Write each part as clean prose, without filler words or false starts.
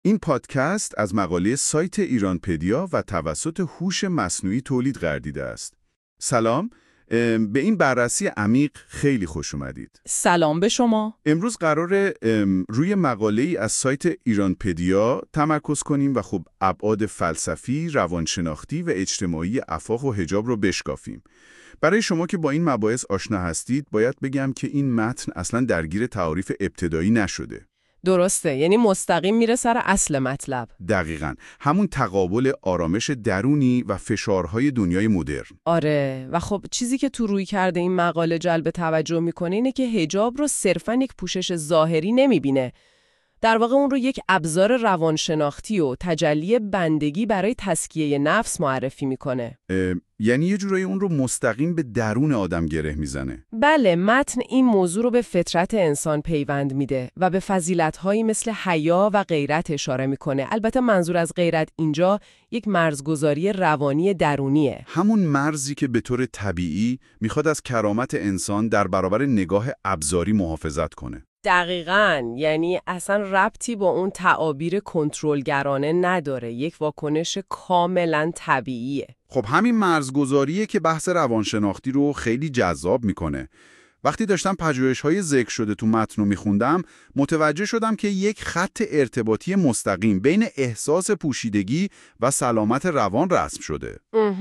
این پادکست از مقاله سایت ایرانپدیا و توسط هوش مصنوعی تولید گردیده است. سلام، به این بررسی عمیق خیلی خوش اومدید. سلام به شما. امروز قراره روی مقاله‌ای از سایت ایرانپدیا تمرکز کنیم و خب ابعاد فلسفی، روانشناختی و اجتماعی عفاف و حجاب رو بشکافیم. برای شما که با این مباحث آشنا هستید، باید بگم که این متن اصلاً درگیر تعاریف ابتدایی نشده. درسته، یعنی مستقیم میره سر اصل مطلب. دقیقاً، همون تقابل آرامش درونی و فشارهای دنیای مدرن. آره، و خب چیزی که تو روی کرده این مقاله جلب توجه میکنه اینه که حجاب رو صرفاً یک پوشش ظاهری نمیبینه. در واقع اون رو یک ابزار روانشناختی و تجلی بندگی برای تزکیه نفس معرفی میکنه. یعنی یه جورایی اون رو مستقیم به درون آدم گره میزنه. بله، متن این موضوع رو به فطرت انسان پیوند میده و به فضیلت‌هایی مثل حیا و غیرت اشاره میکنه. البته منظور از غیرت اینجا یک مرزگذاری روانی درونیه. همون مرزی که به طور طبیعی میخواد از کرامت انسان در برابر نگاه ابزاری محافظت کنه. دقیقاً، یعنی اصلا ربطی با اون تعابیر کنترلگرانه نداره، یک واکنش کاملاً طبیعیه. خب همین مرزگذاریه که بحث روانشناختی رو خیلی جذاب میکنه. وقتی داشتم پژوهش‌های ذکر شده تو متن رو میخوندم، متوجه شدم که یک خط ارتباطی مستقیم بین احساس پوشیدگی و سلامت روان رسم شده.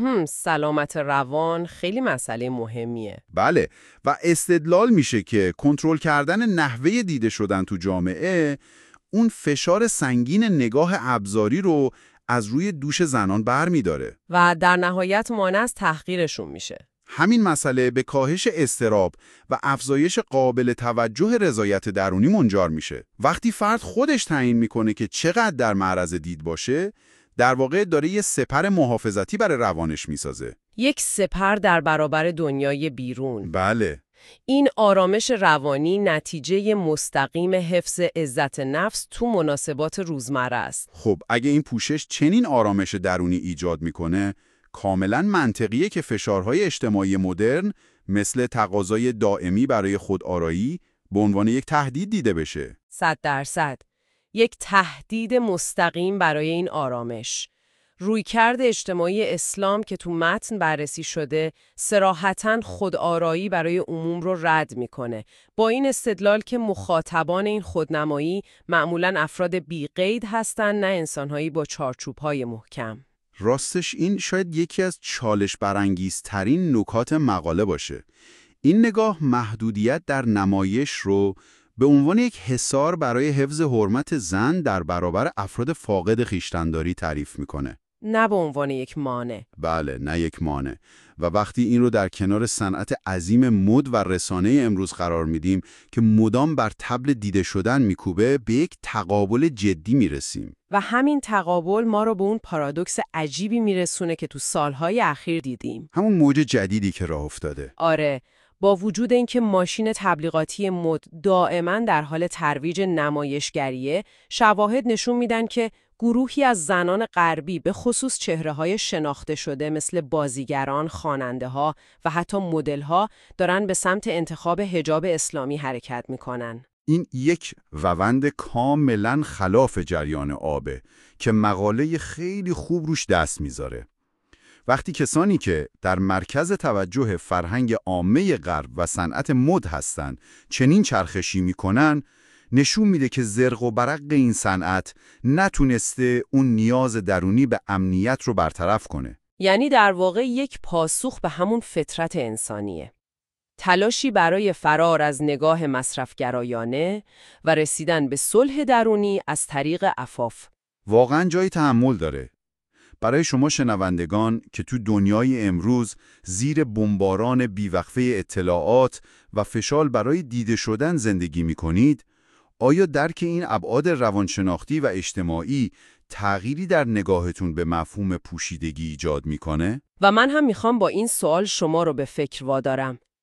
سلامت روان خیلی مسئله مهمیه. بله، و استدلال میشه که کنترل کردن نحوه دیده شدن تو جامعه اون فشار سنگین نگاه ابزاری رو از روی دوش زنان برمی‌داره و در نهایت مانع از تحقیرشون میشه. همین مسئله به کاهش اضطراب و افزایش قابل توجه رضایت درونی منجر میشه. وقتی فرد خودش تعیین میکنه که چقدر در معرض دید باشه، در واقع داره یه سپر محافظتی برای روانش میسازه. یک سپر در برابر دنیای بیرون. بله. این آرامش روانی نتیجه مستقیم حفظ عزت نفس تو مناسبات روزمره است. خب اگه این پوشش چنین آرامش درونی ایجاد میکنه، کاملا منطقیه که فشارهای اجتماعی مدرن مثل تقاضای دائمی برای خودآرایی به عنوان یک تهدید دیده بشه. 100%. یک تهدید مستقیم برای این آرامش. رویکرد اجتماعی اسلام که تو متن بررسی شده صراحتاً خودآرایی برای عموم رو رد میکنه، با این استدلال که مخاطبان این خودنمایی معمولاً افراد بی‌قید هستن، نه انسانهایی با چارچوب‌های محکم. راستش این شاید یکی از چالش برانگیزترین نکات مقاله باشه. این نگاه محدودیت در نمایش رو به عنوان یک حصار برای حفظ حرمت زن در برابر افراد فاقد خویشتن‌داری تعریف میکنه. نه به عنوان یک مانع. بله، نه یک مانع. و وقتی این رو در کنار صنعت عظیم مد و رسانه امروز قرار میدیم که مدام بر طبل دیده شدن میکوبه، به یک تقابل جدی میرسیم. و همین تقابل ما رو به اون پارادوکس عجیبی میرسونه که تو سالهای اخیر دیدیم. همون موج جدیدی که راه افتاده. آره، با وجود اینکه ماشین تبلیغاتی مد دائما در حال ترویج نمایشگریه، شواهد نشون میدن که گروهی از زنان غربی به خصوص چهره‌های شناخته شده مثل بازیگران، خواننده‌ها و حتی مدل‌ها دارن به سمت انتخاب حجاب اسلامی حرکت میکنن. این یک روند کاملا خلاف جریان آبه که مقاله خیلی خوب روش دست میذاره. وقتی کسانی که در مرکز توجه فرهنگ عامه غرب و صنعت مد هستن چنین چرخشی میکنن، نشون میده که زرق و برق این صنعت نتونسته اون نیاز درونی به امنیت رو برطرف کنه. یعنی در واقع یک پاسخ به همون فطرت انسانیه. تلاشی برای فرار از نگاه مصرفگرایانه و رسیدن به صلح درونی از طریق عفاف. واقعا جای تأمل داره. برای شما شنوندگان که تو دنیای امروز زیر بمباران بیوقفه اطلاعات و فشار برای دیده شدن زندگی می‌کنید، آیا درک این ابعاد روانشناختی و اجتماعی تغییری در نگاهتون به مفهوم پوشیدگی ایجاد می‌کنه؟ و من هم میخوام با این سوال شما رو به فکر وادارم.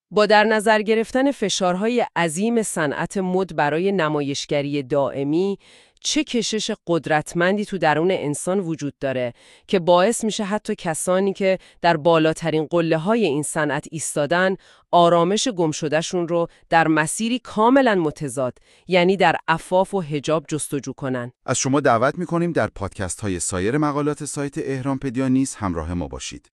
با در نظر گرفتن فشارهای عظیم صنعت مد برای نمایشگری دائمی، چه کشش قدرتمندی تو درون انسان وجود داره که باعث میشه حتی کسانی که در بالاترین قله‌های این صنعت ایستادن، آرامش گمشده‌شون رو در مسیری کاملا متضاد، یعنی در عفاف و حجاب جستجو کنن. از شما دعوت می‌کنیم در پادکست‌های سایر مقالات سایت اهرام پدیا نیز همراه ما باشید.